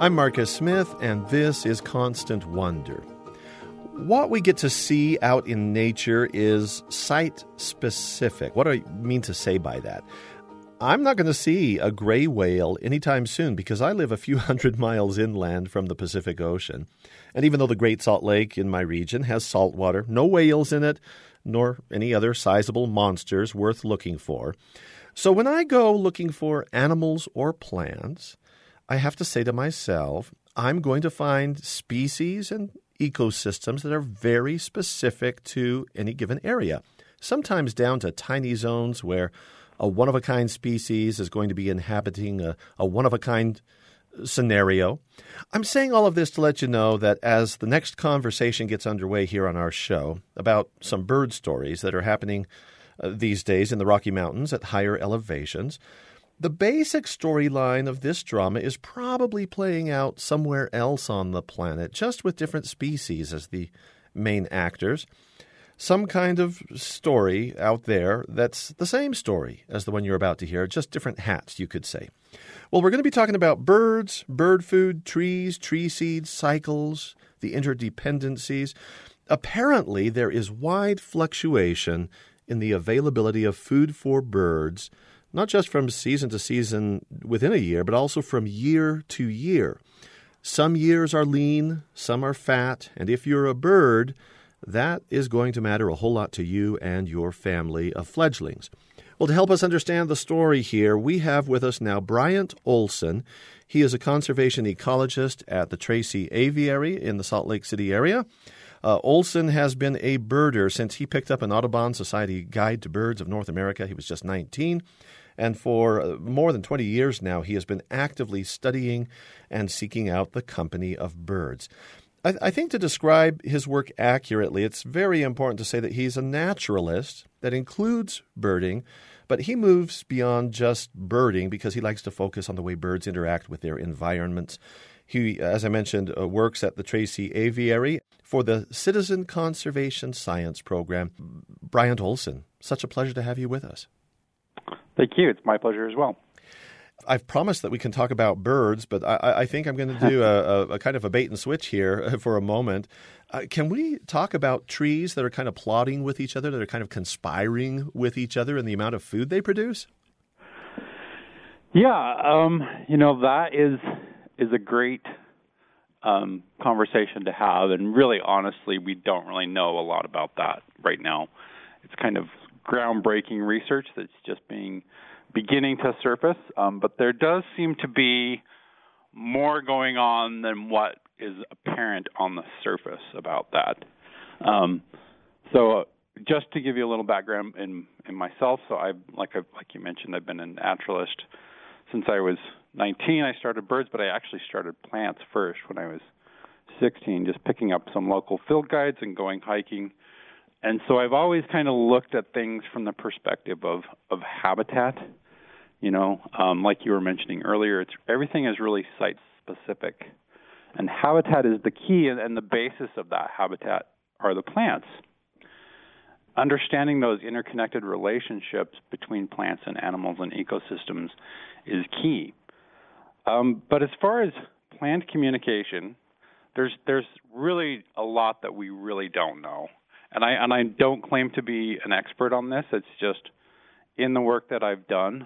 I'm Marcus Smith, and this is Constant Wonder. What we get to see out in nature is site-specific. What do I mean to say by that? I'm not going to see a gray whale anytime soon because I live a few hundred miles inland from the Pacific Ocean. And even though the Great Salt Lake in my region has salt water, no whales in it, nor any other sizable monsters worth looking for. So when I go looking for animals or plants, I have to say to myself, I'm going to find species and ecosystems that are very specific to any given area, sometimes down to tiny zones where a one-of-a-kind species is going to be inhabiting a one-of-a-kind scenario. I'm saying all of this to let you know that as the next conversation gets underway here on our show about some bird stories that are happening these days in the Rocky Mountains at higher elevations, the basic storyline of this drama is probably playing out somewhere else on the planet, just with different species as the main actors. Some kind of story out there that's the same story as the one you're about to hear, just different hats, you could say. Well, we're going to be talking about birds, bird food, trees, tree seeds, cycles, the interdependencies. Apparently, there is wide fluctuation in the availability of food for birds, not just from season to season within a year, but also from year to year. Some years are lean, some are fat, and if you're a bird, that is going to matter a whole lot to you and your family of fledglings. Well, to help us understand the story here, we have with us now Bryant Olson. He is a conservation ecologist at the Tracy Aviary in the Salt Lake City area. Olson has been a birder since he picked up an Audubon Society Guide to Birds of North America. He was just 19. And for more than 20 years now, he has been actively studying and seeking out the company of birds. I think to describe his work accurately, it's very important to say that he's a naturalist that includes birding, but he moves beyond just birding because he likes to focus on the way birds interact with their environments. He, as I mentioned, works at the Tracy Aviary for the Citizen Conservation Science Program. Bryant Olson, such a pleasure to have you with us. Thank you. It's my pleasure as well. I've promised that we can talk about birds, but I think I'm going to do a kind of a bait and switch here for a moment. Can we talk about trees that are kind of plotting with each other, that are kind of conspiring with each other in the amount of food they produce? Yeah, that is a great conversation to have, and really, honestly, we don't really know a lot about that right now. It's kind of groundbreaking research that's just beginning to surface, but there does seem to be more going on than what is apparent on the surface about that. So just to give you a little background in myself, so like you mentioned, I've been a naturalist since I was 19. I started birds, but I actually started plants first when I was 16, just picking up some local field guides and going hiking. And so I've always kind of looked at things from the perspective of habitat. Like you were mentioning earlier, everything is really site-specific. And habitat is the key, and the basis of that habitat are the plants. Understanding those interconnected relationships between plants and animals and ecosystems is key. But as far as plant communication, there's really a lot that we really don't know. And I don't claim to be an expert on this. It's just in the work that I've done,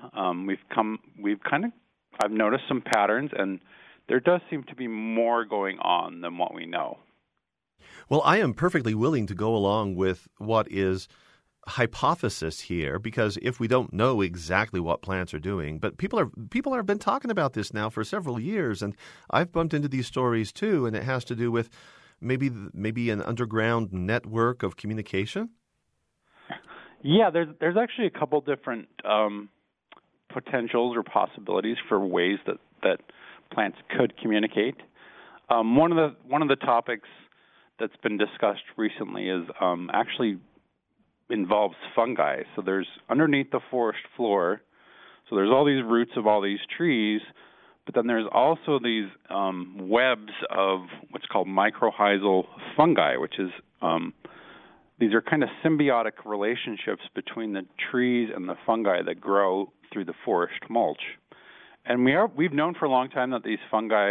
I've noticed some patterns, and there does seem to be more going on than what we know. Well, I am perfectly willing to go along with what is hypothesis here, because if we don't know exactly what plants are doing, but people have been talking about this now for several years, and I've bumped into these stories too, and it has to do with maybe an underground network of communication. Yeah, there's actually a couple different potentials or possibilities for ways that plants could communicate. One of the topics that's been discussed recently is actually involves fungi. So there's underneath the forest floor, so there's all these roots of all these trees, but then there's also these webs of what's called mycorrhizal fungi, which is these are kind of symbiotic relationships between the trees and the fungi that grow through the forest mulch. And we've known for a long time that these fungi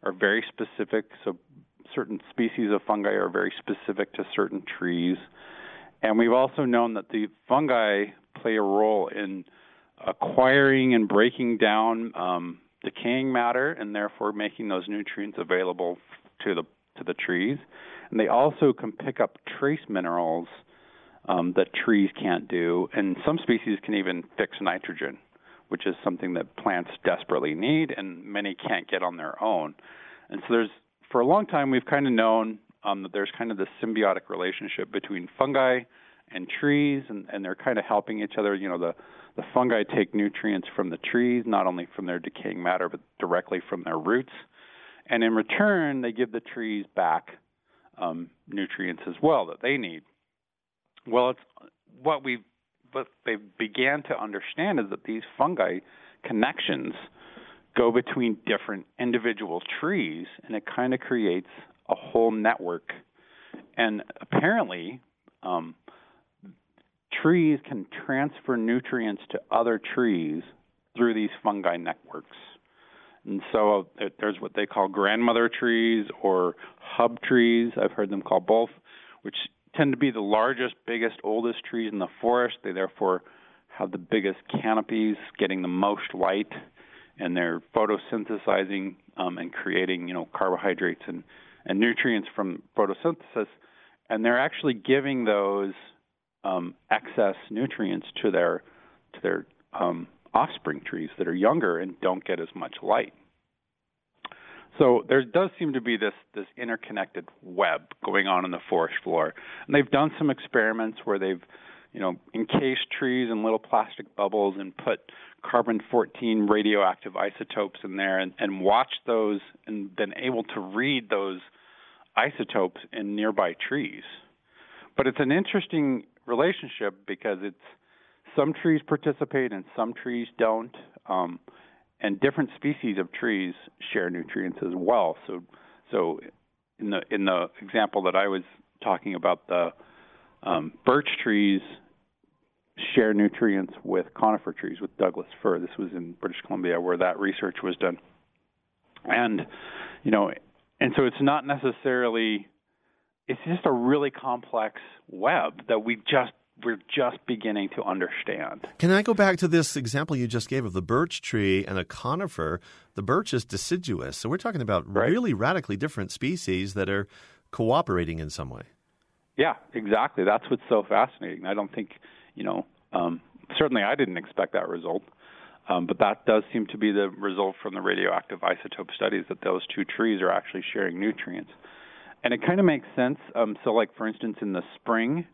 are very specific. So certain species of fungi are very specific to certain trees. And we've also known that the fungi play a role in acquiring and breaking down decaying matter, and therefore making those nutrients available to the trees. And they also can pick up trace minerals that trees can't do, and some species can even fix nitrogen, which is something that plants desperately need, and many can't get on their own. And so for a long time, we've kind of known that there's kind of this symbiotic relationship between fungi and trees, and they're kind of helping each other. You know, the fungi take nutrients from the trees, not only from their decaying matter, but directly from their roots. And in return, they give the trees back nutrients as well that they need. Well, it's what they began to understand is that these fungi connections go between different individual trees, and it kind of creates a whole network. And apparently, trees can transfer nutrients to other trees through these fungi networks. And so there's what they call grandmother trees or hub trees. I've heard them called both, which tend to be the largest, biggest, oldest trees in the forest. They therefore have the biggest canopies, getting the most light, and they're photosynthesizing and creating, carbohydrates and nutrients from photosynthesis. And they're actually giving those excess nutrients to their offspring trees that are younger and don't get as much light. So there does seem to be this interconnected web going on in the forest floor. And they've done some experiments where they've, encased trees in little plastic bubbles and put carbon-14 radioactive isotopes in there and watched those and been able to read those isotopes in nearby trees. But it's an interesting relationship because some trees participate and some trees don't. And different species of trees share nutrients as well. So in the example that I was talking about, the birch trees share nutrients with conifer trees, with Douglas fir. This was in British Columbia where that research was done. And so it's not necessarily, it's just a really complex web that we're just beginning to understand. Can I go back to this example you just gave of the birch tree and a conifer? The birch is deciduous, so we're talking about really radically different species that are cooperating in some way. Yeah, exactly. That's what's so fascinating. I don't think, certainly I didn't expect that result, but that does seem to be the result from the radioactive isotope studies, that those two trees are actually sharing nutrients. And it kind of makes sense. So like, for instance, in the spring,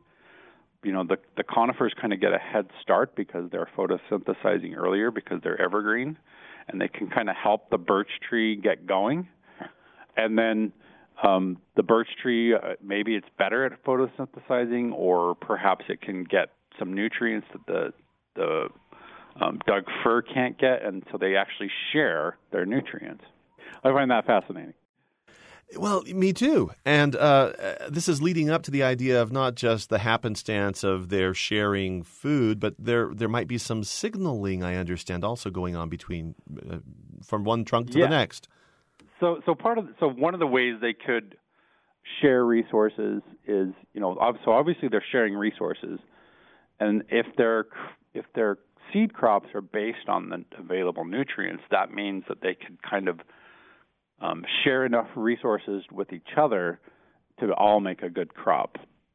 the conifers kind of get a head start because they're photosynthesizing earlier because they're evergreen, and they can kind of help the birch tree get going. And then the birch tree, maybe it's better at photosynthesizing, or perhaps it can get some nutrients that the Doug fir can't get, and so they actually share their nutrients. I find that fascinating. Well, me too. And this is leading up to the idea of not just the happenstance of their sharing food, but there might be some signaling, I understand, also going on between from one trunk to the next. So one of the ways they could share resources is, so obviously they're sharing resources, and if their seed crops are based on the available nutrients, that means that they could kind of share enough resources with each other to all make a good crop.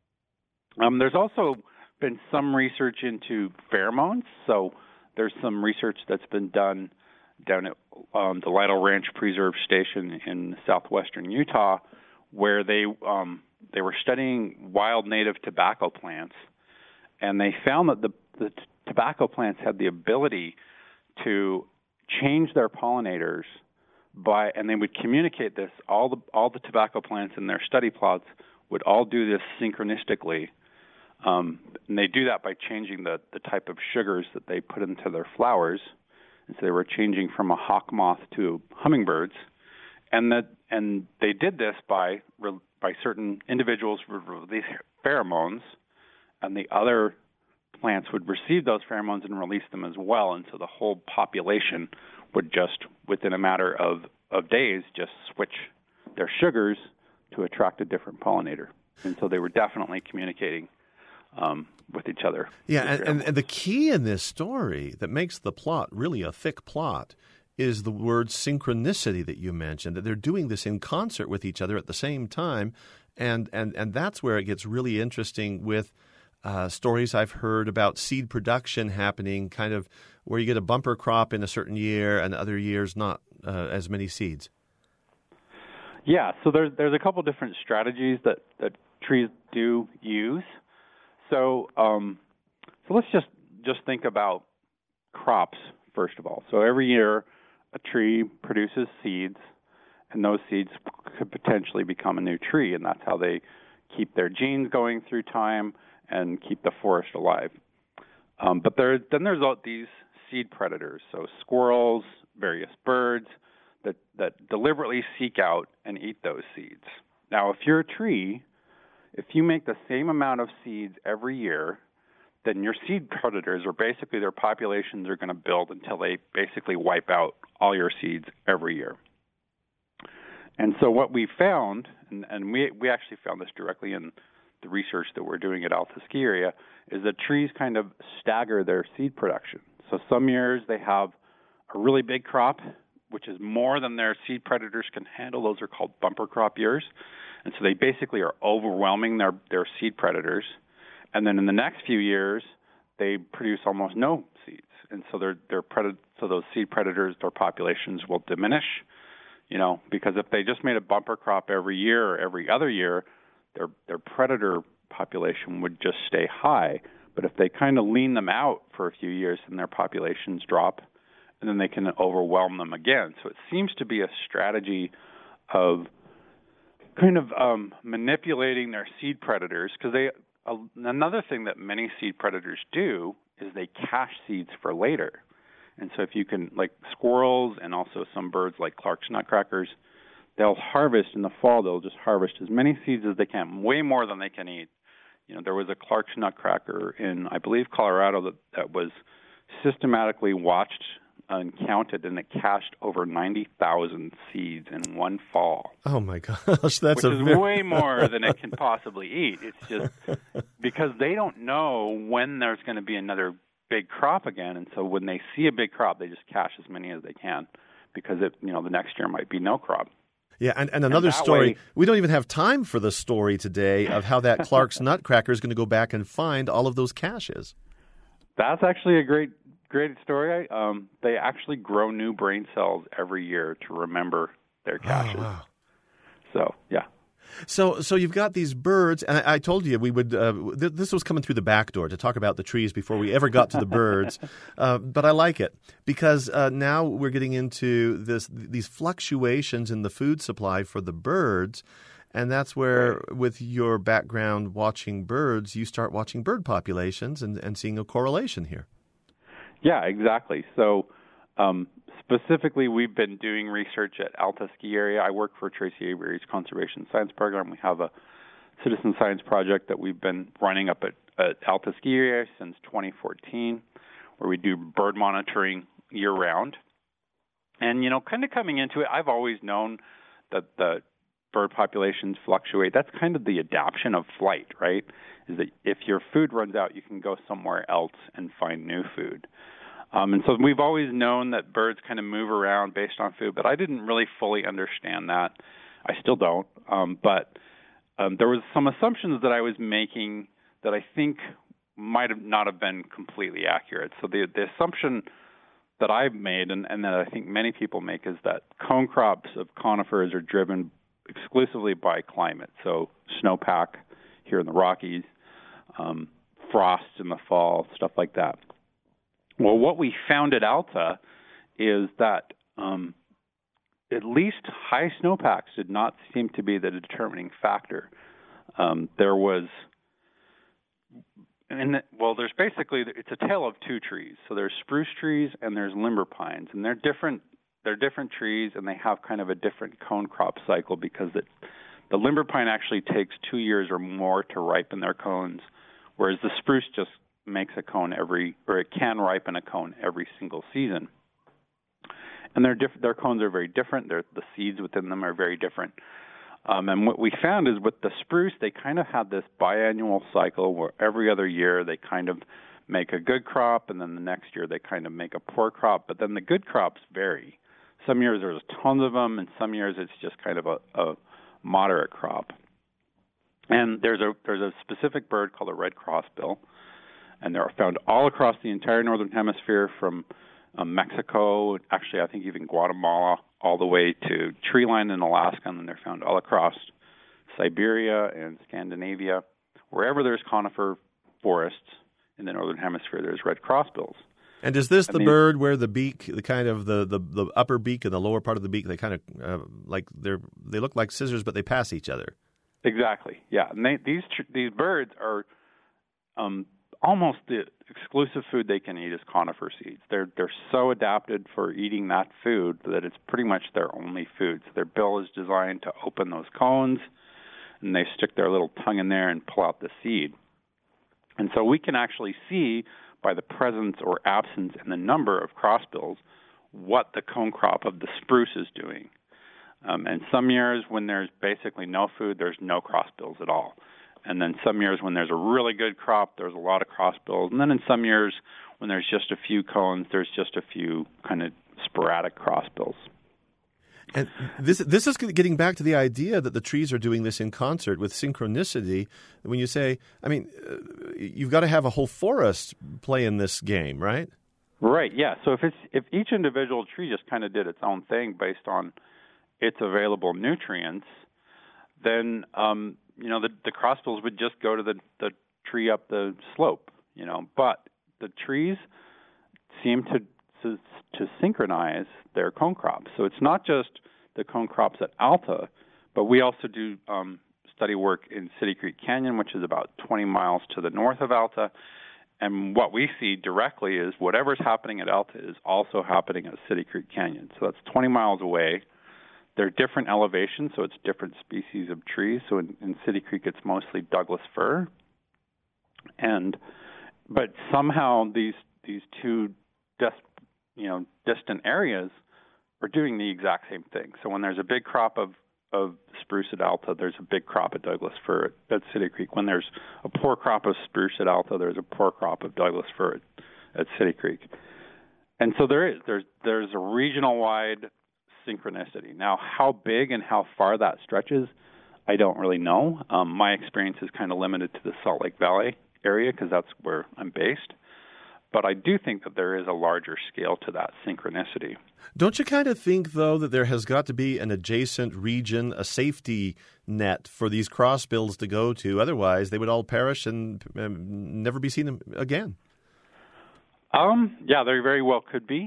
There's also been some research into pheromones. So there's some research that's been done down at the Lytle Ranch Preserve Station in southwestern Utah, where they were studying wild native tobacco plants, and they found that the tobacco plants had the ability to change their pollinators and they would communicate this. All the tobacco plants in their study plots would all do this synchronistically, and they do that by changing the type of sugars that they put into their flowers. And so they were changing from a hawk moth to hummingbirds, and they did this by certain individuals would release pheromones, and the other plants would receive those pheromones and release them as well, and so the whole population would just, within a matter of of days just switch their sugars to attract a different pollinator. And so they were definitely communicating with each other. Yeah, and the key in this story that makes the plot really a thick plot is the word synchronicity that you mentioned, that they're doing this in concert with each other at the same time. And that's where it gets really interesting with stories I've heard about seed production happening, kind of where you get a bumper crop in a certain year and other years not as many seeds. Yeah, so there's a couple different strategies that trees do use. So let's just think about crops first of all. So every year a tree produces seeds, and those seeds could potentially become a new tree, and that's how they keep their genes going through time and keep the forest alive. But there's all these seed predators, so squirrels, various birds that deliberately seek out and eat those seeds. Now, if you're a tree, if you make the same amount of seeds every year, then your seed predators, or basically their populations, are going to build until they basically wipe out all your seeds every year. And so what we found, and we actually found this directly in the research that we're doing at Alta Ski Area, is that trees kind of stagger their seed production. So some years they have a really big crop, which is more than their seed predators can handle. Those are called bumper crop years. And so they basically are overwhelming their seed predators. And then in the next few years, they produce almost no seeds. And so so those seed predators, their populations will diminish. Because if they just made a bumper crop every year or every other year, their predator population would just stay high. But if they kind of lean them out for a few years, then their populations drop, and then they can overwhelm them again. So it seems to be a strategy of kind of manipulating their seed predators, because another thing that many seed predators do is they cache seeds for later. And so if you can, like squirrels and also some birds like Clark's nutcrackers, they'll harvest in the fall. They'll just harvest as many seeds as they can, way more than they can eat. There was a Clark's nutcracker in, I believe, Colorado that was systematically watched and counted, and it cached over 90,000 seeds in one fall. Oh my gosh, which is way more than it can possibly eat. It's just because they don't know when there's going to be another big crop again, and so when they see a big crop, they just cache as many as they can, because the next year might be no crop. Yeah, and another story, we don't even have time for the story today of how that Clark's nutcracker is going to go back and find all of those caches. That's actually a great story. They actually grow new brain cells every year to remember their caches. Oh, wow. So, yeah. So you've got these birds, and I told you we would. This was coming through the back door to talk about the trees before we ever got to the birds, but I like it because now we're getting into these fluctuations in the food supply for the birds, and that's where, with your background watching birds, you start watching bird populations and seeing a correlation here. Yeah, exactly. So. Specifically, we've been doing research at Alta Ski Area. I work for Tracy Avery's Conservation Science Program. We have a citizen science project that we've been running up at Alta Ski Area since 2014, where we do bird monitoring year-round. And, kind of coming into it, I've always known that the bird populations fluctuate. That's kind of the adaptation of flight, right? Is that if your food runs out, you can go somewhere else and find new food. And so we've always known that birds kind of move around based on food, but I didn't really fully understand that. I still don't. But there was some assumptions that I was making that I think might have not have been completely accurate. So the assumption that I've made, and that I think many people make, is that cone crops of conifers are driven exclusively by climate. So snowpack here in the Rockies, frost in the fall, stuff like that. Well, what we found at Alta is that at least high snowpacks did not seem to be the determining factor. There's basically, it's a tale of two trees. So there's spruce trees and there's limber pines, and they're different trees, and they have kind of a different cone crop cycle, because the limber pine actually takes 2 years or more to ripen their cones, whereas the spruce just makes a cone it can ripen a cone every single season. And their cones are very different. The seeds within them are very different. And what we found is with the spruce, they kind of had this biannual cycle where every other year they kind of make a good crop, and then the next year they kind of make a poor crop. But then the good crops vary. Some years there's tons of them, and some years it's just kind of a moderate crop. And there's a specific bird called a red crossbill, and they're found all across the entire northern hemisphere from Mexico, actually I think even Guatemala, all the way to treeline in Alaska, and then they're found all across Siberia and Scandinavia. Wherever there's conifer forests in the northern hemisphere, there's red crossbills. And is this the bird where the beak, the kind of the upper beak and the lower part of the beak, they kind of like they look like scissors, but they pass each other? Exactly. Yeah. And these birds are almost the exclusive food they can eat is conifer seeds. They're so adapted for eating that food that it's pretty much their only food. So their bill is designed to open those cones, and they stick their little tongue in there and pull out the seed. And so we can actually see by the presence or absence and the number of crossbills what the cone crop of the spruce is doing. And some years when there's basically no food, there's no crossbills at all. And then some years when there's a really good crop, there's a lot of crossbills. And then in some years when there's just a few cones, there's just a few kind of sporadic crossbills. And this is getting back to the idea that the trees are doing this in concert with synchronicity. When you say, I mean, you've got to have a whole forest play in this game, right? Right, yeah. So if each individual tree just kind of did its own thing based on its available nutrients, then the crossbills would just go to the tree up the slope, But the trees seem to synchronize their cone crops. So it's not just the cone crops at Alta, but we also do study work in City Creek Canyon, which is about 20 miles to the north of Alta. And what we see directly is whatever's happening at Alta is also happening at City Creek Canyon. So that's 20 miles away. They're different elevations, so it's different species of trees. So in City Creek, it's mostly Douglas fir. But somehow these two distant areas are doing the exact same thing. So when there's a big crop of spruce at Alta, there's a big crop of Douglas fir at City Creek. When there's a poor crop of spruce at Alta, there's a poor crop of Douglas fir at City Creek. And so there's a regional-wide synchronicity. Now, how big and how far that stretches, I don't really know. My experience is kind of limited to the Salt Lake Valley area because that's where I'm based. But I do think that there is a larger scale to that synchronicity. Don't you kind of think, though, that there has got to be an adjacent region, a safety net for these crossbills to go to? Otherwise, they would all perish and never be seen again. Yeah, there very well could be.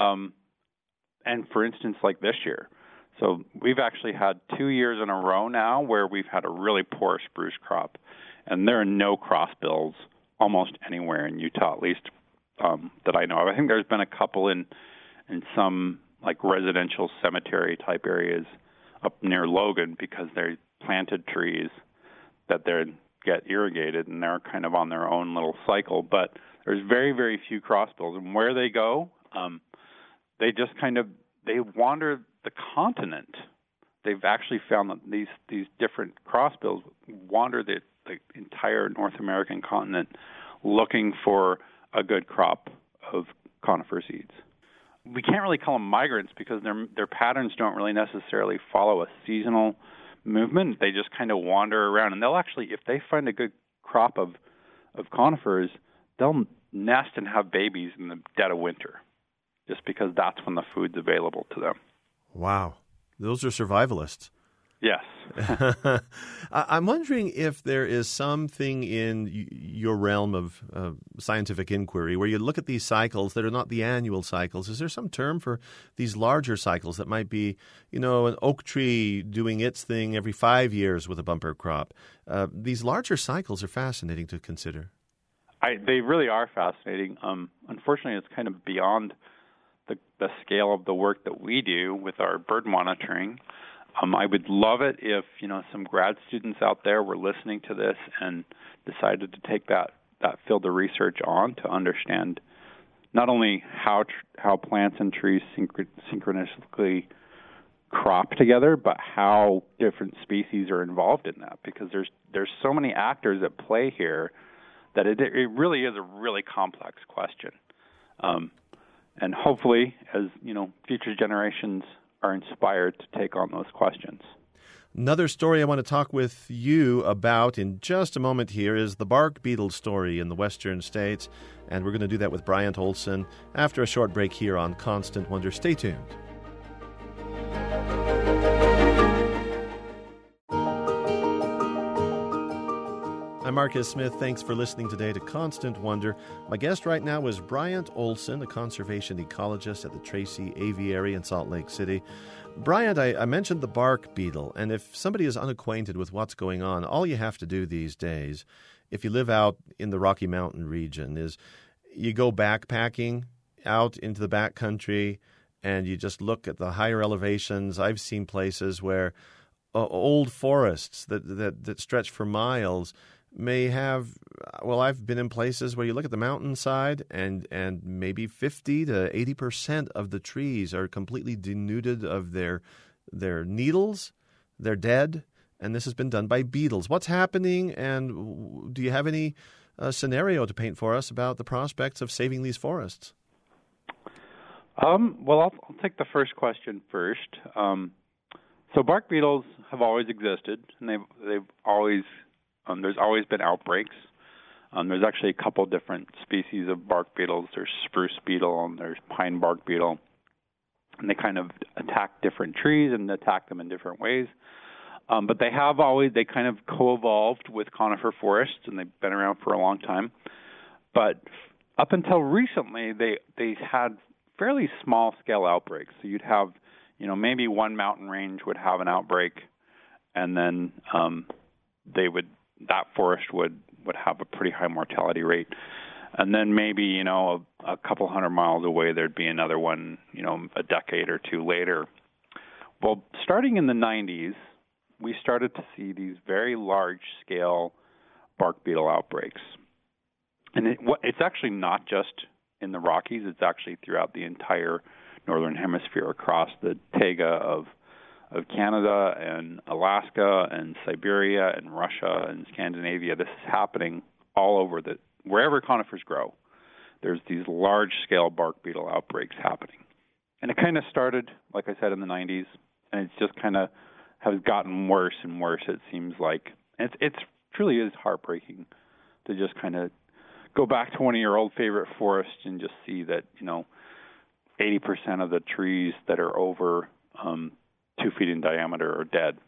And for instance, like this year. So we've actually had 2 years in a row now where we've had a really poor spruce crop. And there are no crossbills almost anywhere in Utah, at least that I know of. I think there's been a couple in some like residential cemetery type areas up near Logan because they planted trees that they get irrigated and they're kind of on their own little cycle. But there's very, very few crossbills. And where they go, they just they wander the continent. They've actually found that these different crossbills wander the entire North American continent looking for a good crop of conifer seeds. We can't really call them migrants because their patterns don't really necessarily follow a seasonal movement. They just kind of wander around, and they'll actually, if they find a good crop of conifers, they'll nest and have babies in the dead of winter, just because that's when the food's available to them. Wow. Those are survivalists. Yes. I'm wondering if there is something in your realm of scientific inquiry where you look at these cycles that are not the annual cycles. Is there some term for these larger cycles that might be, an oak tree doing its thing every 5 years with a bumper crop? These larger cycles are fascinating to consider. They really are fascinating. Unfortunately, it's kind of beyond the scale of the work that we do with our bird monitoring. I would love it if, some grad students out there were listening to this and decided to take that field of research on to understand not only how plants and trees synchronistically crop together, but how different species are involved in that, because there's so many actors at play here that it really is a really complex question. And hopefully, as future generations are inspired to take on those questions. Another story I want to talk with you about in just a moment here is the bark beetle story in the western states, and we're going to do that with Bryant Olson after a short break here on Constant Wonder. Stay tuned. I'm Marcus Smith. Thanks for listening today to Constant Wonder. My guest right now is Bryant Olson, a conservation ecologist at the Tracy Aviary in Salt Lake City. Bryant, I mentioned the bark beetle, and if somebody is unacquainted with what's going on, all you have to do these days, if you live out in the Rocky Mountain region, is you go backpacking out into the backcountry and you just look at the higher elevations. I've seen places where old forests that stretch for miles may have, well, I've been in places where you look at the mountainside and maybe 50 to 80% of the trees are completely denuded of their needles. They're dead, and this has been done by beetles. What's happening, and do you have any scenario to paint for us about the prospects of saving these forests? Well, I'll take the first question first. So bark beetles have always existed, and they've always there's always been outbreaks. There's actually a couple different species of bark beetles. There's spruce beetle and there's pine bark beetle. And they kind of attack different trees and attack them in different ways. But they kind of co-evolved with conifer forests, and they've been around for a long time. But up until recently, they had fairly small-scale outbreaks. So you'd have, maybe one mountain range would have an outbreak, and then that forest would have a pretty high mortality rate. And then maybe, a couple 100 miles away, there'd be another one, a decade or two later. Well, starting in the 90s, we started to see these very large-scale bark beetle outbreaks. And it's actually not just in the Rockies. It's actually throughout the entire northern hemisphere, across the taiga of Canada and Alaska and Siberia and Russia and Scandinavia. This is happening all over wherever conifers grow. There's these large-scale bark beetle outbreaks happening. And it kind of started, like I said, in the 90s, and it's just kind of has gotten worse and worse, it seems like. And it truly is heartbreaking to just kind of go back to one of your old favorite forests and just see that, 80% of the trees that are over 2 feet in diameter are dead.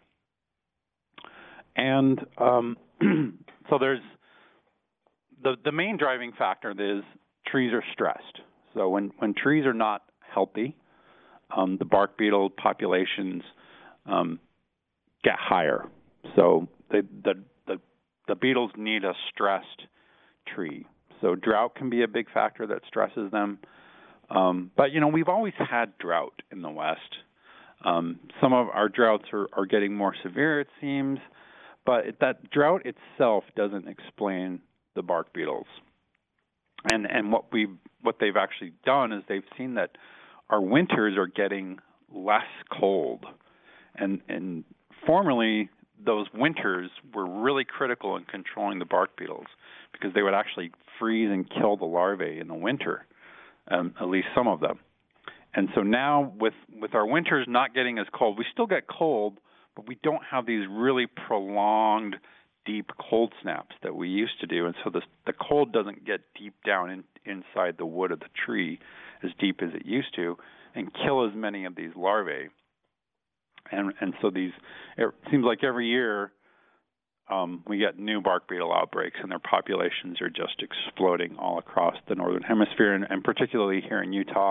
And so there's the main driving factor is trees are stressed. So when trees are not healthy, the bark beetle populations get higher. So the beetles need a stressed tree. So drought can be a big factor that stresses them. But we've always had drought in the West. Some of our droughts are getting more severe, it seems, but that drought itself doesn't explain the bark beetles. And what they've actually done is they've seen that our winters are getting less cold. And formerly, those winters were really critical in controlling the bark beetles, because they would actually freeze and kill the larvae in the winter, at least some of them. And so now with our winters not getting as cold, we still get cold, but we don't have these really prolonged, deep cold snaps that we used to do. And so the cold doesn't get deep down inside the wood of the tree as deep as it used to and kill as many of these larvae. And so it seems like every year we get new bark beetle outbreaks, and their populations are just exploding all across the northern hemisphere, and particularly here in Utah.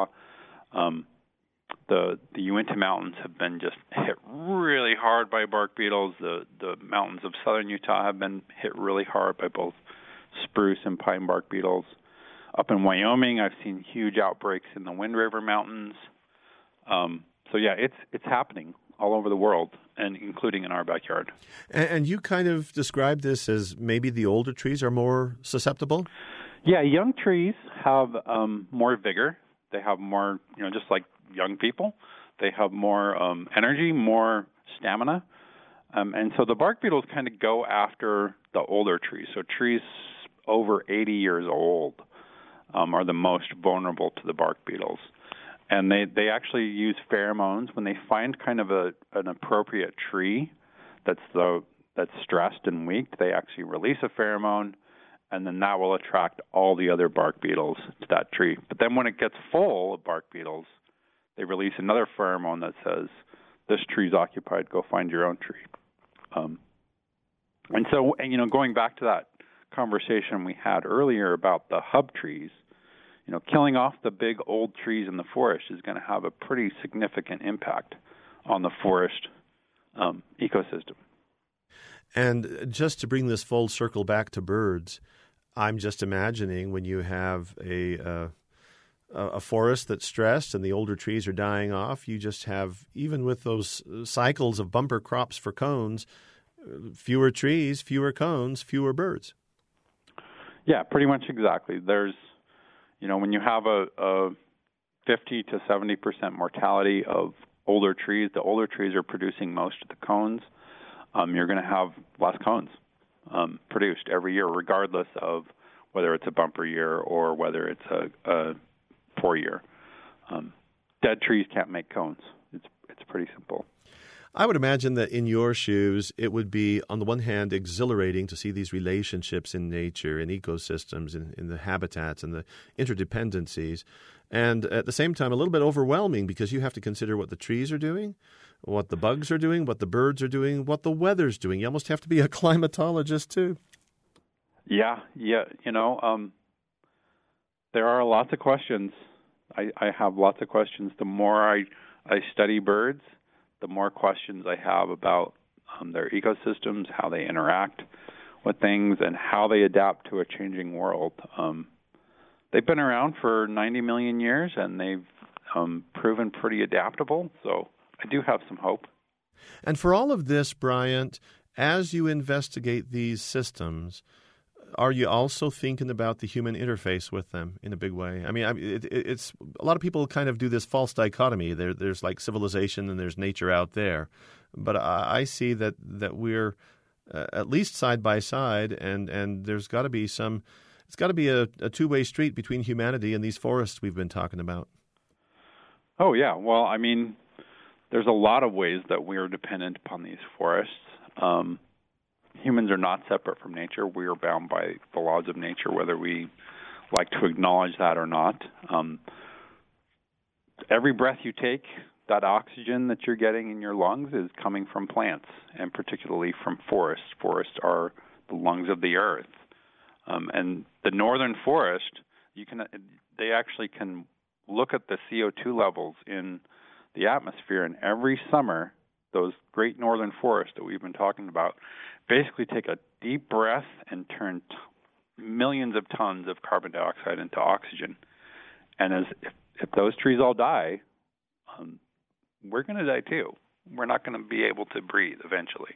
The Uinta Mountains have been just hit really hard by bark beetles. The mountains of southern Utah have been hit really hard by both spruce and pine bark beetles. Up in Wyoming, I've seen huge outbreaks in the Wind River Mountains. So yeah, it's happening all over the world, and including in our backyard. And you kind of described this as maybe the older trees are more susceptible? Yeah, young trees have more vigor. They have more, just like young people, they have more energy, more stamina. And so the bark beetles kind of go after the older trees. So trees over 80 years old are the most vulnerable to the bark beetles. And they actually use pheromones when they find kind of an appropriate tree that's stressed and weak. They actually release a pheromone, and then that will attract all the other bark beetles to that tree. But then when it gets full of bark beetles, they release another pheromone that says, this tree's occupied, go find your own tree. And so, going back to that conversation we had earlier about the hub trees, killing off the big old trees in the forest is going to have a pretty significant impact on the forest ecosystem. And just to bring this full circle back to birds, I'm just imagining when you have a forest that's stressed and the older trees are dying off, you just have, even with those cycles of bumper crops for cones, fewer trees, fewer cones, fewer birds. Yeah, pretty much exactly. There's, when you have a 50 to 70% mortality of older trees, the older trees are producing most of the cones. You're going to have less cones produced every year, regardless of whether it's a bumper year or whether it's a poor year. Dead trees can't make cones. It's pretty simple. I would imagine that in your shoes, it would be, on the one hand, exhilarating to see these relationships in nature, in ecosystems, in the habitats and the interdependencies, and at the same time a little bit overwhelming because you have to consider what the trees are doing, what the bugs are doing, what the birds are doing, what the weather's doing. You almost have to be a climatologist too. Yeah. There are lots of questions. I have lots of questions. The more I study birds, the more questions I have about their ecosystems, how they interact with things, and how they adapt to a changing world. They've been around for 90 million years, and they've proven pretty adaptable, so I do have some hope. And for all of this, Bryant, as you investigate these systems, are you also thinking about the human interface with them in a big way? I mean, it's a lot of people kind of do this false dichotomy. There's like civilization and there's nature out there, but I see that we're at least side by side, and there's got to be it's got to be a two-way street between humanity and these forests we've been talking about. Oh yeah, well, I mean, there's a lot of ways that we are dependent upon these forests. Humans are not separate from nature. We are bound by the laws of nature, whether we like to acknowledge that or not. Every breath you take, that oxygen that you're getting in your lungs is coming from plants, and particularly from forests. Forests are the lungs of the earth. And the northern forest, they actually can look at the CO2 levels in the atmosphere, and every summer, those great northern forests that we've been talking about basically take a deep breath and turn millions of tons of carbon dioxide into oxygen. And if those trees all die, we're going to die too. We're not going to be able to breathe eventually.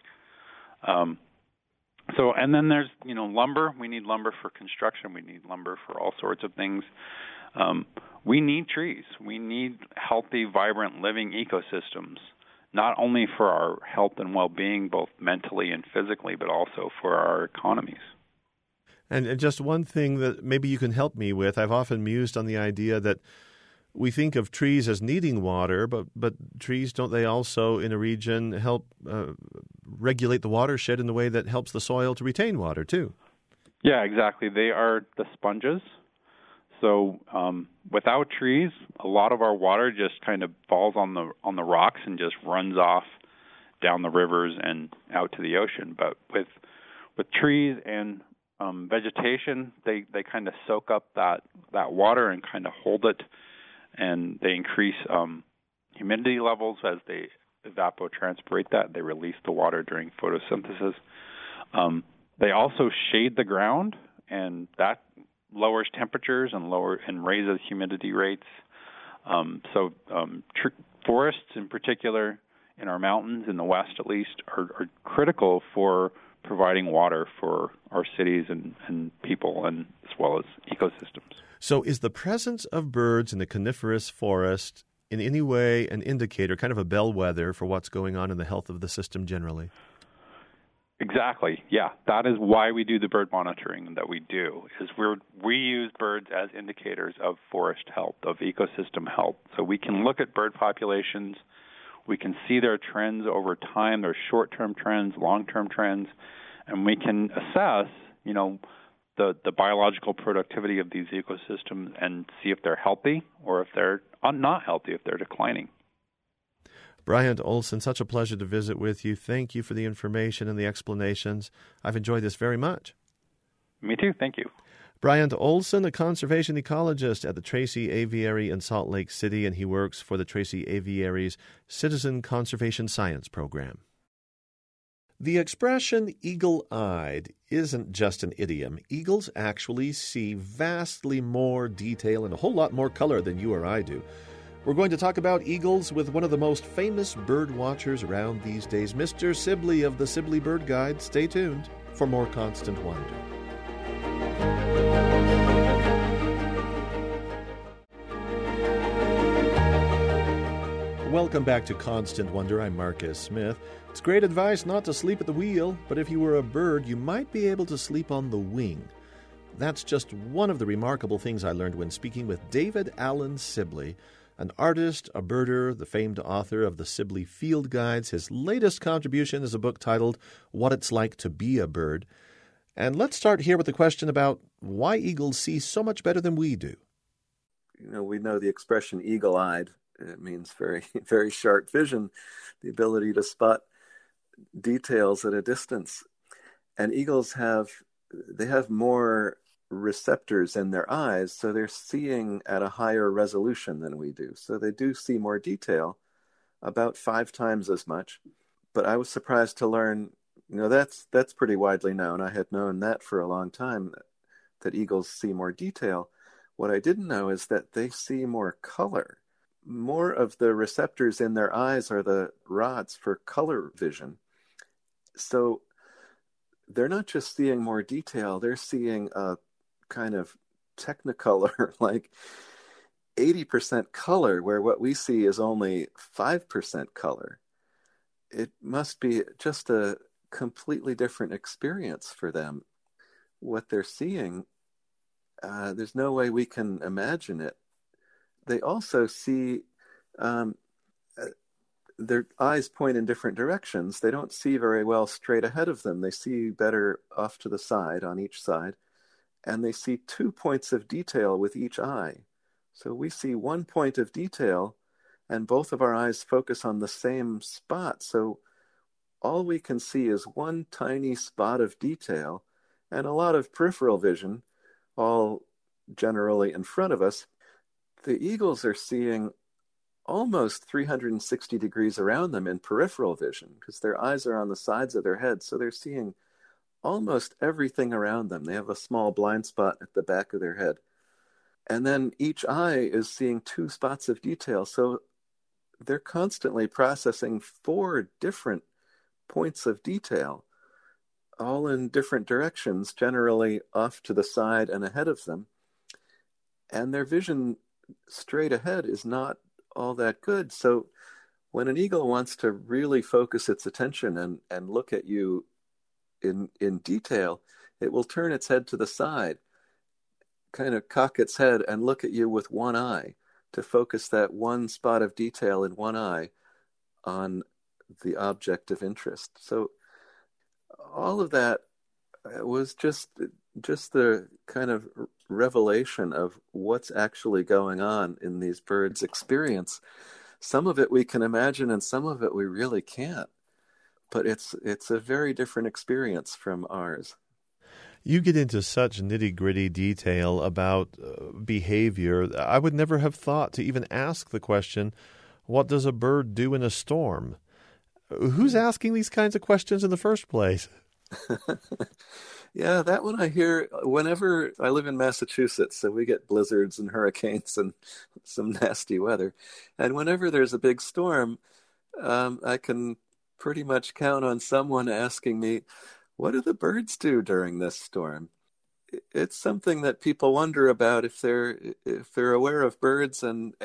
And then there's, lumber. We need lumber for construction. We need lumber for all sorts of things. We need trees. We need healthy, vibrant, living ecosystems, not only for our health and well-being, both mentally and physically, but also for our economies. And just one thing that maybe you can help me with, I've often mused on the idea that we think of trees as needing water, but trees, don't they also in a region help regulate the watershed in the way that helps the soil to retain water too? Yeah, exactly. They are the sponges. So without trees, a lot of our water just kind of falls on the rocks and just runs off down the rivers and out to the ocean. But with trees and vegetation, they kind of soak up that water and kind of hold it, and they increase humidity levels as they evapotranspirate that. They release the water during photosynthesis. They also shade the ground, and that lowers temperatures and raises humidity rates. Forests in particular in our mountains, in the West at least, are critical for providing water for our cities and people, and as well as ecosystems. So is the presence of birds in the coniferous forest in any way an indicator, kind of a bellwether for what's going on in the health of the system generally? Exactly. Yeah, that is why we do the bird monitoring that we do. We use birds as indicators of forest health, of ecosystem health. So we can look at bird populations, we can see their trends over time, their short-term trends, long-term trends, and we can assess, the biological productivity of these ecosystems and see if they're healthy or if they're not healthy, if they're declining. Bryant Olson, such a pleasure to visit with you. Thank you for the information and the explanations. I've enjoyed this very much. Me too. Thank you. Bryant Olson, a conservation ecologist at the Tracy Aviary in Salt Lake City, and he works for the Tracy Aviary's Citizen Conservation Science Program. The expression eagle-eyed isn't just an idiom. Eagles actually see vastly more detail and a whole lot more color than you or I do. We're going to talk about eagles with one of the most famous bird watchers around these days, Mr. Sibley of the Sibley Bird Guide. Stay tuned for more Constant Wonder. Welcome back to Constant Wonder. I'm Marcus Smith. It's great advice not to sleep at the wheel, but if you were a bird, you might be able to sleep on the wing. That's just one of the remarkable things I learned when speaking with David Allen Sibley, an artist, a birder, the famed author of the Sibley Field Guides. His latest contribution is a book titled What It's Like to Be a Bird. And let's start here with the question about why eagles see so much better than we do. We know the expression eagle-eyed. It means very, very sharp vision, the ability to spot details at a distance. And eagles have more receptors in their eyes, so they're seeing at a higher resolution than we do. So they do see more detail, about 5 times as much. But I was surprised to learn, that's pretty widely known. I had known that for a long time, that eagles see more detail. What I didn't know is that they see more color. More of the receptors in their eyes are the rods for color vision. So they're not just seeing more detail, they're seeing a kind of technicolor, like 80% color, where what we see is only 5% color. It must be just a completely different experience for them. What they're seeing, there's no way we can imagine it. They also see, their eyes point in different directions. They don't see very well straight ahead of them. They see better off to the side, on each side. And they see 2 points of detail with each eye. So we see 1 point of detail, and both of our eyes focus on the same spot. So all we can see is one tiny spot of detail and a lot of peripheral vision, all generally in front of us. The eagles are seeing almost 360 degrees around them in peripheral vision because their eyes are on the sides of their head. So they're seeing almost everything around them. They have a small blind spot at the back of their head. And then each eye is seeing 2 spots of detail. So they're constantly processing 4 different points of detail, all in different directions, generally off to the side and ahead of them. And their vision straight ahead is not all that good. So when an eagle wants to really focus its attention and look at you in detail, it will turn its head to the side, kind of cock its head and look at you with one eye to focus that one spot of detail in one eye on the object of interest. So all of that was just the kind of revelation of what's actually going on in these birds' experience. Some of it we can imagine and some of it we really can't. But it's a very different experience from ours. You get into such nitty-gritty detail about behavior. I would never have thought to even ask the question, what does a bird do in a storm? Who's asking these kinds of questions in the first place? Yeah, that one I hear whenever I live in Massachusetts, so we get blizzards and hurricanes and some nasty weather. And whenever there's a big storm, I can pretty much count on someone asking me, what do the birds do during this storm? It's something that people wonder about if they're aware of birds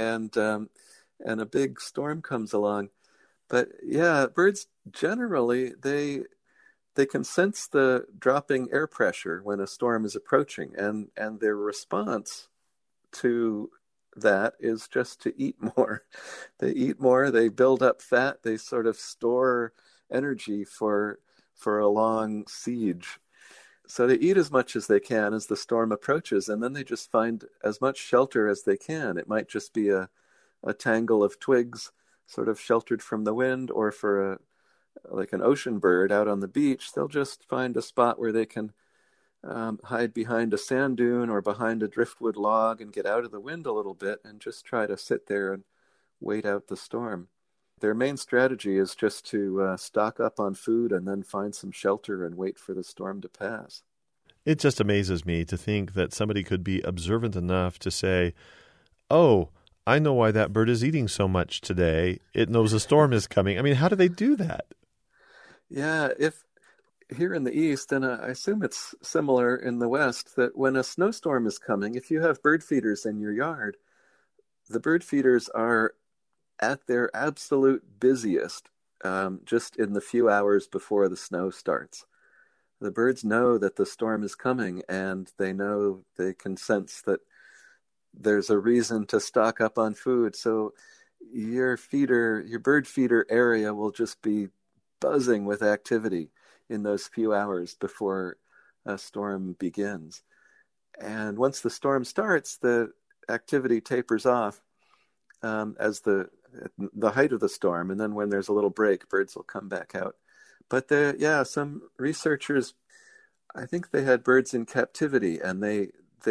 and a big storm comes along. But yeah, birds generally they can sense the dropping air pressure when a storm is approaching, and their response to that is just to eat more. They eat more, they build up fat, they sort of store energy for a long siege. So they eat as much as they can as the storm approaches, and then they just find as much shelter as they can. It might just be a tangle of twigs sort of sheltered from the wind, or for like an ocean bird out on the beach, they'll just find a spot where they can hide behind a sand dune or behind a driftwood log and get out of the wind a little bit and just try to sit there and wait out the storm. Their main strategy is just to stock up on food and then find some shelter and wait for the storm to pass. It just amazes me to think that somebody could be observant enough to say, oh, I know why that bird is eating so much today. It knows a storm is coming. I mean, how do they do that? Yeah, if here in the East, and I assume it's similar in the West, that when a snowstorm is coming, if you have bird feeders in your yard, the bird feeders are at their absolute busiest just in the few hours before the snow starts. The birds know that the storm is coming, and they know, they can sense that there's a reason to stock up on food. So your bird feeder area will just be buzzing with activity in those few hours before a storm begins. And once the storm starts, the activity tapers off as the height of the storm. And then when there's a little break, birds will come back out. But some researchers, I think they had birds in captivity, and they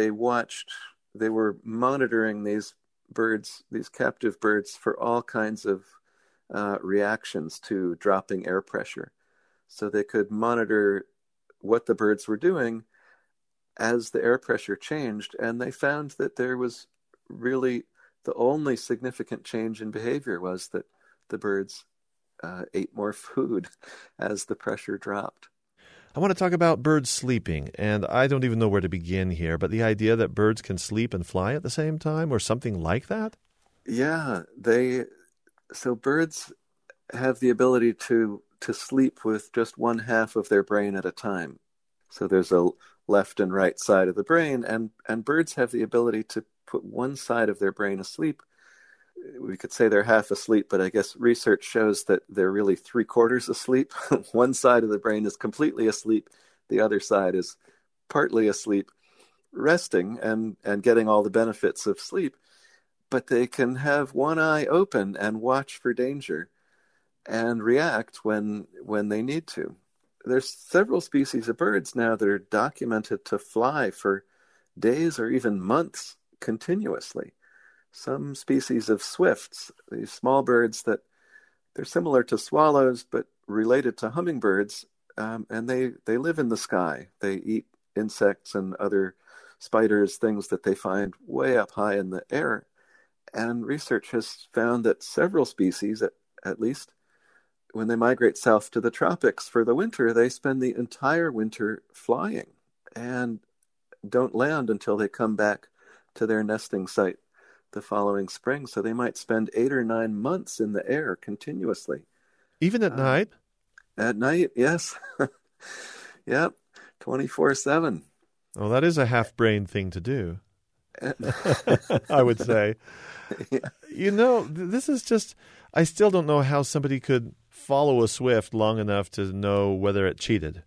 were monitoring these birds, these captive birds, for all kinds of reactions to dropping air pressure. So they could monitor what the birds were doing as the air pressure changed, and they found that there was really the only significant change in behavior was that the birds ate more food as the pressure dropped. I want to talk about birds sleeping, and I don't even know where to begin here, but the idea that birds can sleep and fly at the same time, or something like that? Yeah, so birds have the ability to sleep with just one half of their brain at a time. So there's a left and right side of the brain, and birds have the ability to put one side of their brain asleep. We could say they're half asleep, but I guess research shows that they're really 3/4 asleep. One side of the brain is completely asleep. The other side is partly asleep, resting and getting all the benefits of sleep. But they can have one eye open and watch for danger and react when they need to. There's several species of birds now that are documented to fly for days or even months continuously. Some species of swifts, these small birds that they're similar to swallows but related to hummingbirds, and they live in the sky. They eat insects and other spiders, things that they find way up high in the air. And research has found that several species, at least, when they migrate south to the tropics for the winter, they spend the entire winter flying and don't land until they come back to their nesting site the following spring. So they might spend 8 or 9 months in the air continuously. Even at night? At night, yes. Yep, 24/7. Oh, that is a half-brain thing to do, I would say. Yeah. You know, this is just, I still don't know how somebody could follow a swift long enough to know whether it cheated.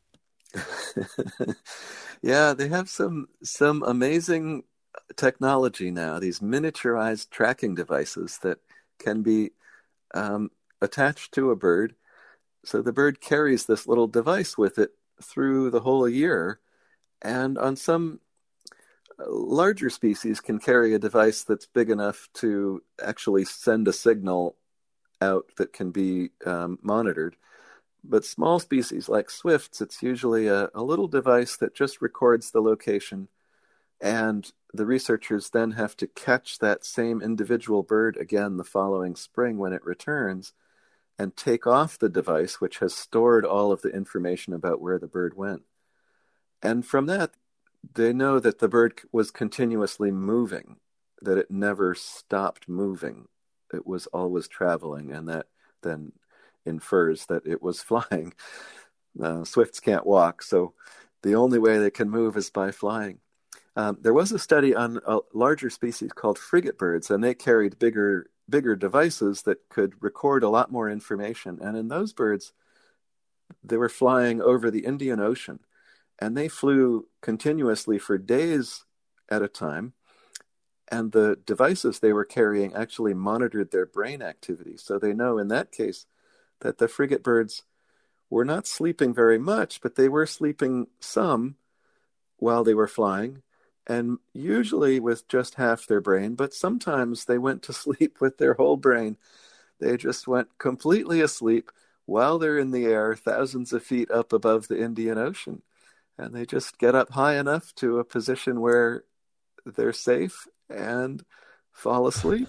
Yeah, they have some amazing technology now, these miniaturized tracking devices that can be attached to a bird. So the bird carries this little device with it through the whole year. And on some larger species can carry a device that's big enough to actually send a signal out that can be monitored. But small species like swifts, it's usually a little device that just records the location, and the researchers then have to catch that same individual bird again the following spring when it returns and take off the device, which has stored all of the information about where the bird went. And from that, they know that the bird was continuously moving, that it never stopped moving. It was always traveling, and that then infers that it was flying. Swifts can't walk, so the only way they can move is by flying. There was a study on a larger species called frigate birds, and they carried bigger devices that could record a lot more information. And in those birds, they were flying over the Indian Ocean, and they flew continuously for days at a time. And the devices they were carrying actually monitored their brain activity. So they know in that case that the frigate birds were not sleeping very much, but they were sleeping some while they were flying, and usually with just half their brain, but sometimes they went to sleep with their whole brain. They just went completely asleep while they're in the air thousands of feet up above the Indian Ocean. And they just get up high enough to a position where they're safe and fall asleep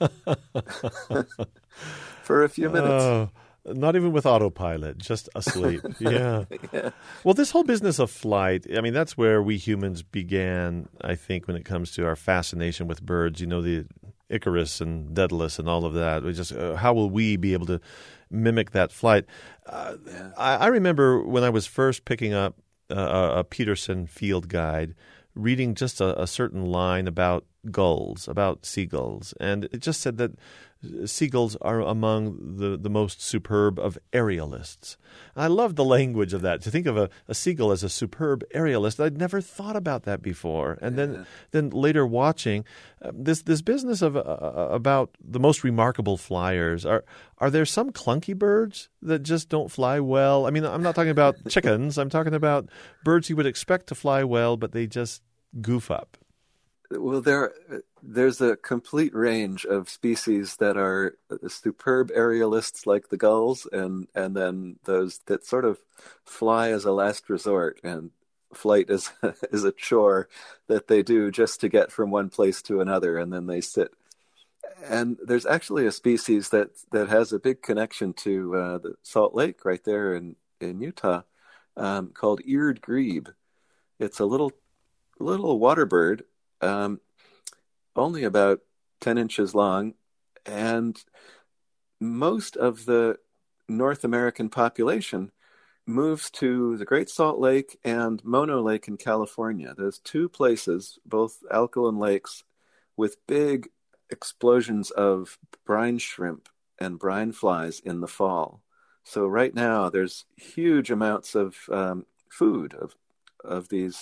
for a few minutes. Not even with autopilot, just asleep. Yeah. Yeah. Well, this whole business of flight, I mean, that's where we humans began, I think, when it comes to our fascination with birds. You know, the Icarus and Daedalus and all of that. We just, how will we be able to mimic that flight? I remember when I was first picking up a Peterson field guide, reading just a certain line about gulls, about seagulls. And it just said that seagulls are among the most superb of aerialists. I love the language of that. To think of a seagull as a superb aerialist, I'd never thought about that before. And then later watching this business of about the most remarkable flyers. Are there some clunky birds that just don't fly well? I mean, I'm not talking about chickens. I'm talking about birds you would expect to fly well, but they just goof up. Well, there's a complete range of species that are superb aerialists like the gulls, and then those that sort of fly as a last resort, and flight is a chore that they do just to get from one place to another, and then they sit. And there's actually a species that has a big connection to the Salt Lake right there in Utah, called eared grebe. It's a little water bird. Only about 10 inches long, and most of the North American population moves to the Great Salt Lake and Mono Lake in California. There's two places, both alkaline lakes, with big explosions of brine shrimp and brine flies in the fall. So right now there's huge amounts of food of these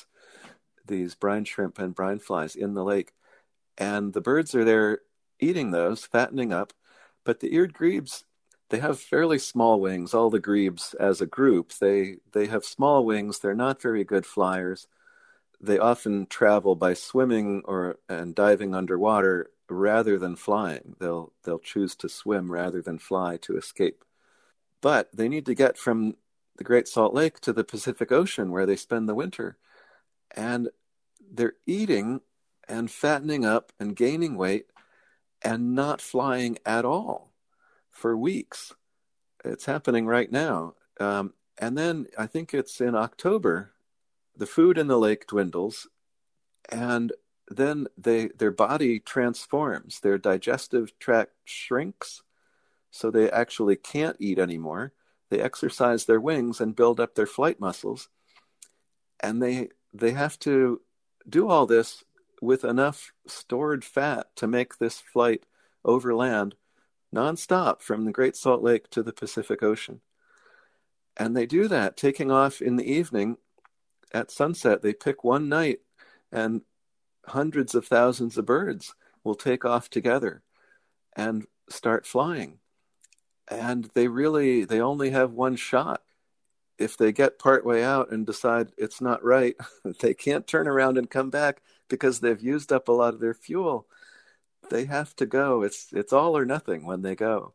brine shrimp and brine flies in the lake. And the birds are there eating those, fattening up. But the eared grebes, they have fairly small wings. All the grebes as a group, they have small wings. They're not very good flyers. They often travel by swimming and diving underwater rather than flying. They'll choose to swim rather than fly to escape. But they need to get from the Great Salt Lake to the Pacific Ocean where they spend the winter. And they're eating and fattening up and gaining weight and not flying at all for weeks. It's happening right now. And then I think it's in October, the food in the lake dwindles, and then their body transforms. Their digestive tract shrinks, so they actually can't eat anymore. They exercise their wings and build up their flight muscles. And they have to do all this with enough stored fat to make this flight overland nonstop from the Great Salt Lake to the Pacific Ocean. And they do that, taking off in the evening at sunset. They pick one night, and hundreds of thousands of birds will take off together and start flying. And they only have one shot. If they get partway out and decide it's not right, they can't turn around and come back because they've used up a lot of their fuel. They have to go. It's all or nothing when they go.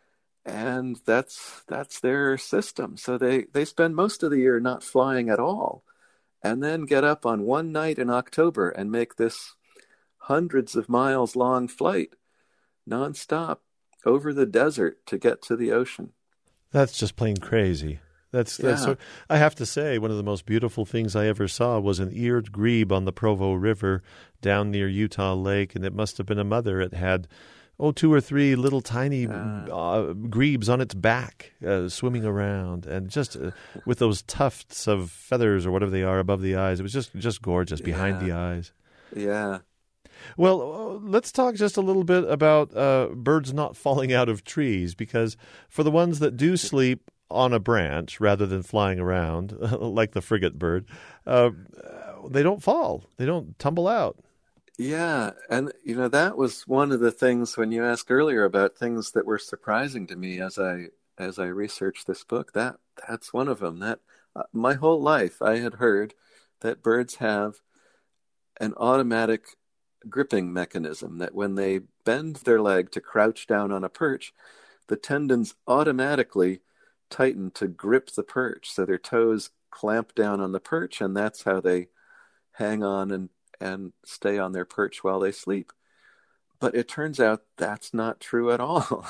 And that's their system. So they spend most of the year not flying at all, and then get up on one night in October and make this hundreds of miles long flight nonstop over the desert to get to the ocean. That's just plain crazy. That's Yeah. I have to say, one of the most beautiful things I ever saw was an eared grebe on the Provo River down near Utah Lake, and it must have been a mother. It had, two or three little tiny grebes on its back, swimming around, and just with those tufts of feathers or whatever they are above the eyes. It was just gorgeous behind the eyes. Yeah. Well, let's talk just a little bit about birds not falling out of trees, because for the ones that do sleep on a branch rather than flying around, like the frigate bird, they don't fall. They don't tumble out. Yeah, and that was one of the things when you asked earlier about things that were surprising to me as I researched this book. That's one of them. That my whole life I had heard that birds have an automatic gripping mechanism, that when they bend their leg to crouch down on a perch, the tendons automatically tighten to grip the perch. So their toes clamp down on the perch, and that's how they hang on and stay on their perch while they sleep. But it turns out that's not true at all.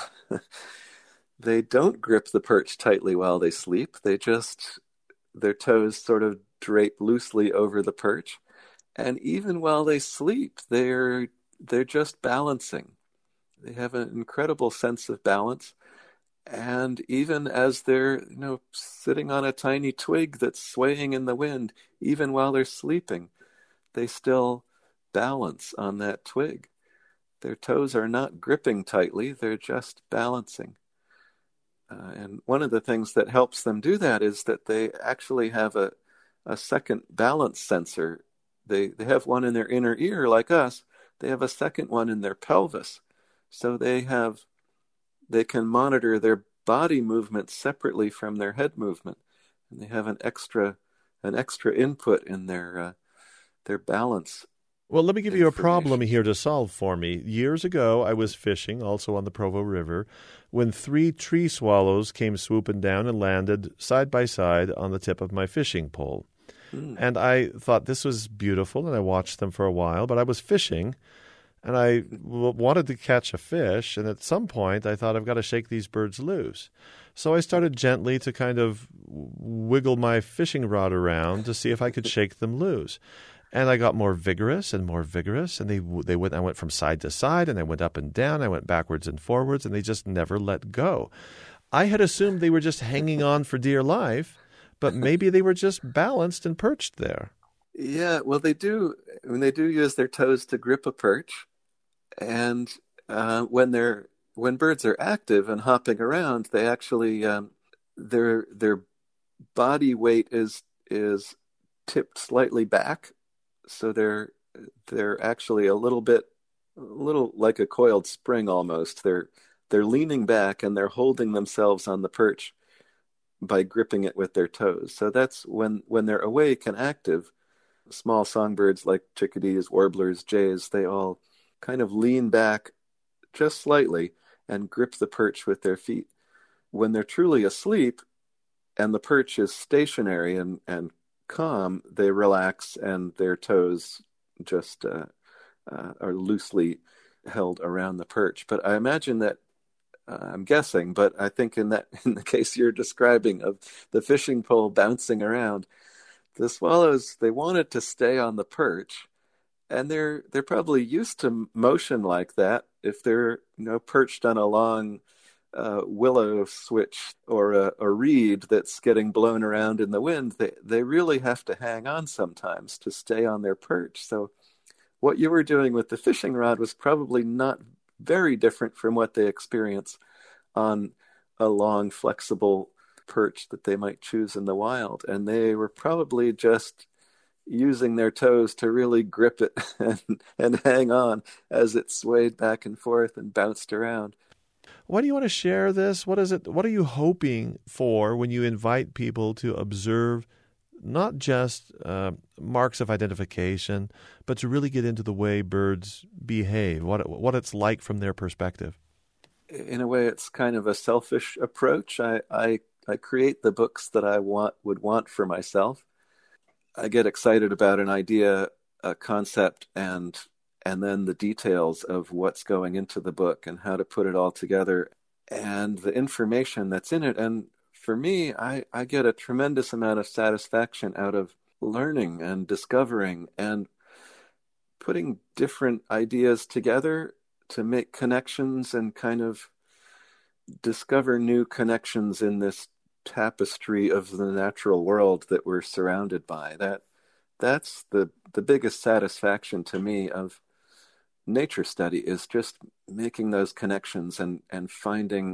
They don't grip the perch tightly while they sleep. Their toes sort of drape loosely over the perch. And even while they sleep, they're just balancing. They have an incredible sense of balance. And even as they're, sitting on a tiny twig that's swaying in the wind, even while they're sleeping, they still balance on that twig. Their toes are not gripping tightly, they're just balancing. And one of the things that helps them do that is that they actually have a second balance sensor. They have one in their inner ear like us. They have a second one in their pelvis. So they can monitor their body movement separately from their head movement. And they have an extra input in their balance. Well, let me give you a problem here to solve for me. Years ago, I was fishing, also on the Provo River, when 3 tree swallows came swooping down and landed side by side on the tip of my fishing pole. And I thought this was beautiful, and I watched them for a while, but I was fishing, and I wanted to catch a fish, and at some point I thought, I've got to shake these birds loose. So I started gently to kind of wiggle my fishing rod around to see if I could shake them loose. And I got more vigorous, and they went. I went from side to side, and I went up and down, I went backwards and forwards, and they just never let go. I had assumed they were just hanging on for dear life, but maybe they were just balanced and perched there. Yeah, well, they do use their toes to grip a perch, and when birds are active and hopping around, they actually their body weight is tipped slightly back, so they're actually a little like a coiled spring almost. They're leaning back and they're holding themselves on the perch by gripping it with their toes. So that's when they're awake and active. Small songbirds like chickadees, warblers, jays, they all kind of lean back just slightly and grip the perch with their feet. When they're truly asleep and the perch is stationary and calm, they relax and their toes just are loosely held around the perch. But I imagine that I'm guessing, but I think in the case you're describing of the fishing pole bouncing around, the swallows, they wanted to stay on the perch, and they're probably used to motion like that. If they're perched on a long willow switch or a reed that's getting blown around in the wind, they really have to hang on sometimes to stay on their perch. So what you were doing with the fishing rod was probably not very different from what they experience on a long, flexible perch that they might choose in the wild. And they were probably just using their toes to really grip it and hang on as it swayed back and forth and bounced around. Why do you want to share this? What is it? What are you hoping for when you invite people to observe not just marks of identification, but to really get into the way birds behave, what it's like from their perspective? In a way, it's kind of a selfish approach. I create the books that I would want for myself. I get excited about an idea, a concept, and then the details of what's going into the book and how to put it all together. and the information that's in it. And for me, I get a tremendous amount of satisfaction out of learning and discovering and putting different ideas together to make connections and kind of discover new connections in this tapestry of the natural world that we're surrounded by. That's the biggest satisfaction to me of nature study, is just making those connections and finding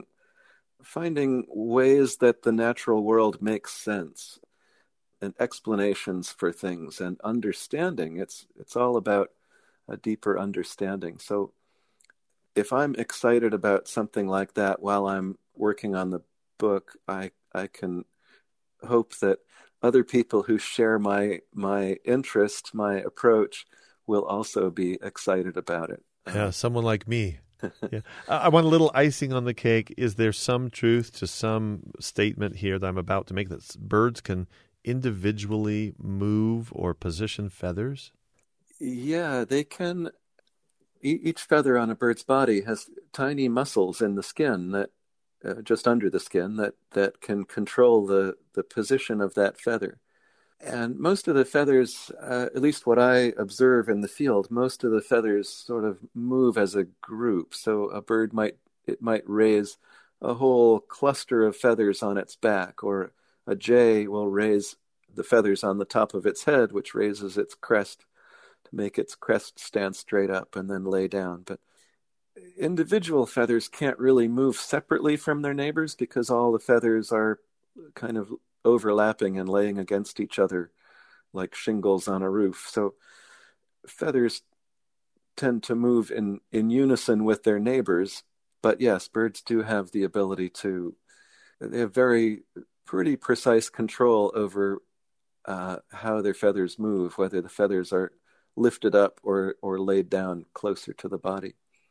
ways that the natural world makes sense, and explanations for things and understanding. It's all about a deeper understanding. So if I'm excited about something like that while I'm working on the book, I can hope that other people who share my interest, my approach, will also be excited about it. Yeah, someone like me. Yeah. I want a little icing on the cake. Is there some truth to some statement here that I'm about to make, that birds can individually move or position feathers? Yeah, they can. Each feather on a bird's body has tiny muscles in the skin that just under the skin that can control the position of that feather. And most of the feathers, at least what I observe in the field, most of the feathers sort of move as a group. So a bird might raise a whole cluster of feathers on its back, or a jay will raise the feathers on the top of its head, which raises its crest to make its crest stand straight up and then lay down. But individual feathers can't really move separately from their neighbors because all the feathers are kind of overlapping and laying against each other like shingles on a roof. So feathers tend to move in unison with their neighbors. But yes, birds do have the ability they have pretty precise control over how their feathers move, whether the feathers are lifted up or laid down closer to the body.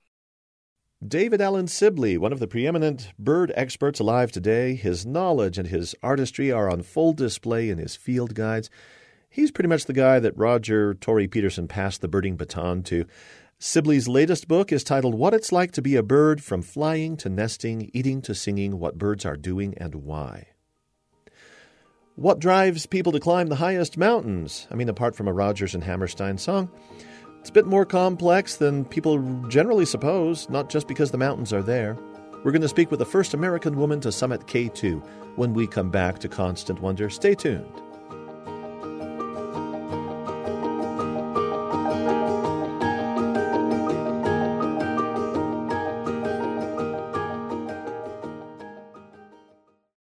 David Allen Sibley, one of the preeminent bird experts alive today. His knowledge and his artistry are on full display in his field guides. He's pretty much the guy that Roger Torrey Peterson passed the birding baton to. Sibley's latest book is titled What It's Like to Be a Bird, From Flying to Nesting, Eating to Singing, What Birds Are Doing and Why. What drives people to climb the highest mountains? I mean, apart from a Rodgers and Hammerstein song, it's a bit more complex than people generally suppose, not just because the mountains are there. We're going to speak with the first American woman to summit K2 when we come back to Constant Wonder. Stay tuned.